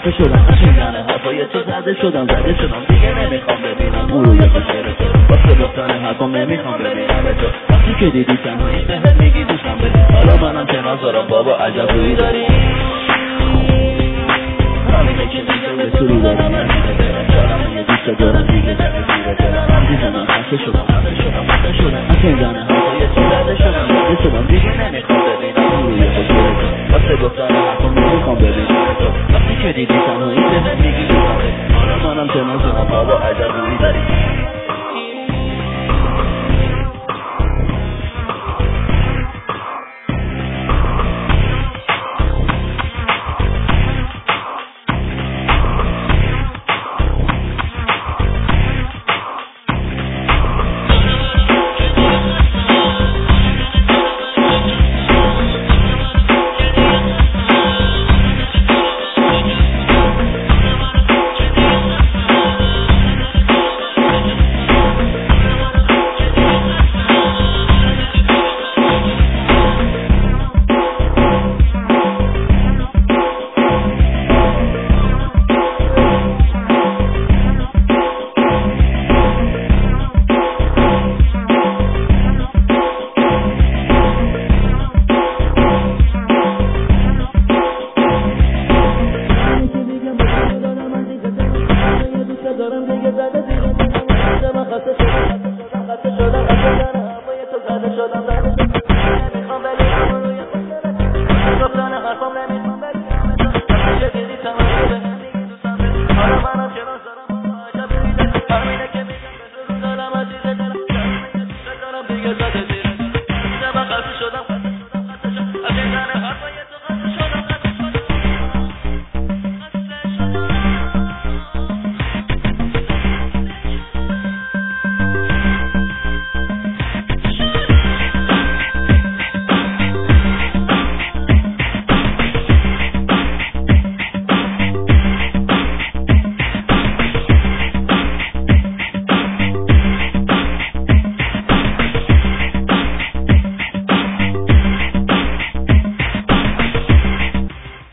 خسته شدم از شنیدن حرفای تو زده شدم دیگه نمیخوام ببینم اون روی خوشگل تو واسه گفتن حرفام نمیخوام ببینم تو وقتی که دیدی تنهایی بهت میگی دوستم بری حالا منم که نذارم بابا عجب روی داری همینه که دیگه به تو رو داری دارم یه دوست دارم دیگه نمیگیره دلم دیدم خسته شدم از شنیدن حرفای تو زده شدم دیگه نمیخوام ببینم اون روی خوشگل تو واسه گفتن حرفام نمیخوام ببینم تو وقتی که دیدی تنهایی بهت میگی دوستم بری حالا منم که نذارم بابا عجب روی داری